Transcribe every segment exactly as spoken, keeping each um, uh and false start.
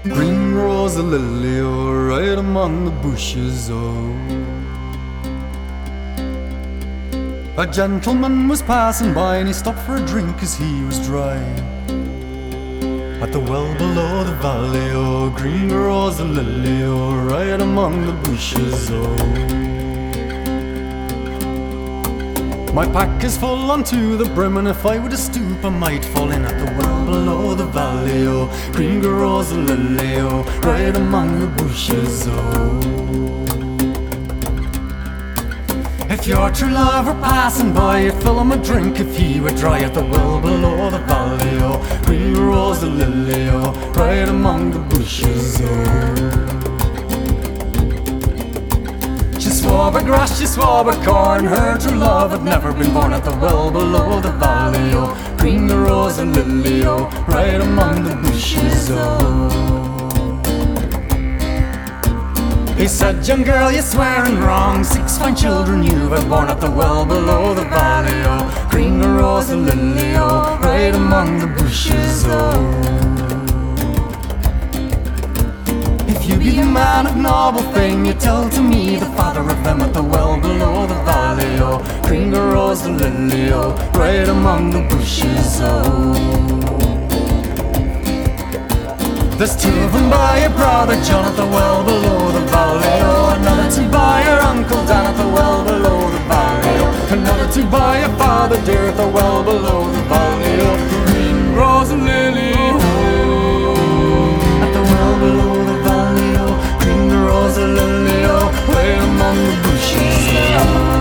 Green rose, a lily, oh, right among the bushes, oh. A gentleman was passing by and he stopped for a drink as he was dry. At the well below the valley, oh, green rose, a lily, oh, right among the bushes, oh. My pack is full unto the brim, and if I were to stoop I might fall in at the well below the valley, oh, green rose, a lily, oh, right among the bushes, oh. If your true love were passing by, you'd fill him a drink if he were dry at the well below the valley, oh, green rose, a lily, oh, right among the bushes, oh. She swore by grass, she swore by corn, her true love had never been born at the well below the valley, oh, green rose, a lily, oh, right among the bushes, oh. He said, young girl, you're swearing wrong, six fine children you have born at the well below the valley, oh, green rose, a lily, oh, right among the bushes, oh. If you be the man of noble fame, you tell to me the father of them at the well below the valley, oh, green rose, a lily, oh, right among the bushes, oh. There's two of them by your brother John at the well below the valley, oh, another two by your uncle Dan at the well below the valley, oh, another two by your father dear at the well below the valley, oh, green rose and lily, oh, at the well below the valley, oh, green rose and lily, oh, way among the bushes, oh.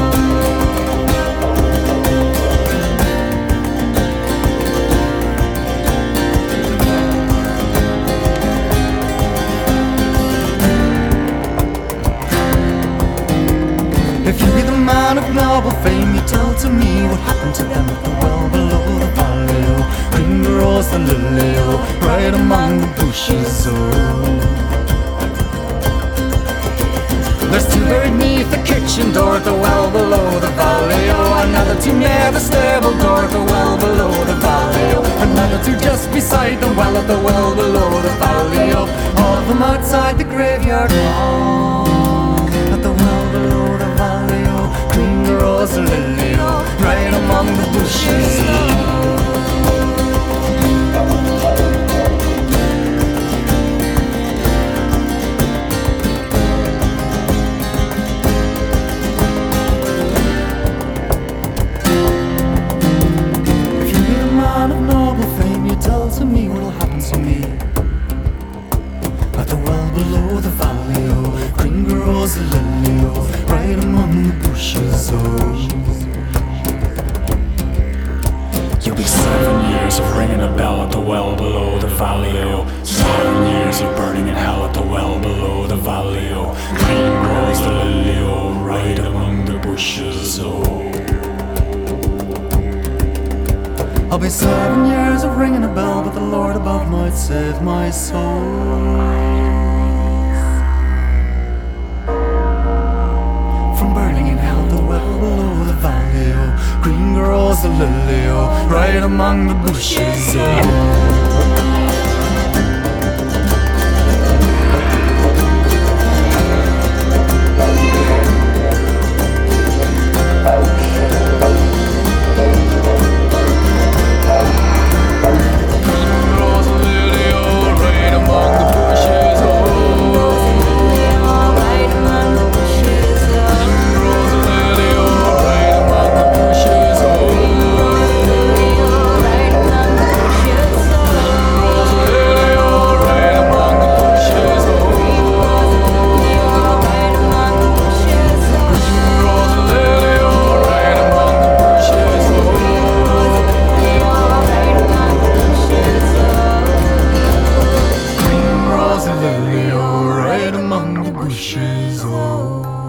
If you be the man of noble fame, you tell to me what happened to them at the well below the valley, oh, green rose, the lily, oh, right among the bushes, oh. There's two buried neath the kitchen door at the well below the valley, oh, another two near the stable door at the well below the valley, oh, another two just beside the well at the well below the valley, oh, all of them outside the graveyard wall at the well below the valley, oh, green rose, a lily, oh, right among the bushes, oh. Tell to me what'll happen to me at the well below the valley, oh, green rose, a lily, oh, right among the bushes, oh. You'll be seven years of ringing a bell at the well below the valley, oh, seven years of burning in hell at the well below the valley, oh, green rose, the lily, oh, right among the bushes, oh. I'll be seven years of ringing a bell, but the Lord above might save my soul from burning in hell at the well below the valley, oh, green rose, a lily, oh, right among the bushes, oh. Right among the bushes, oh.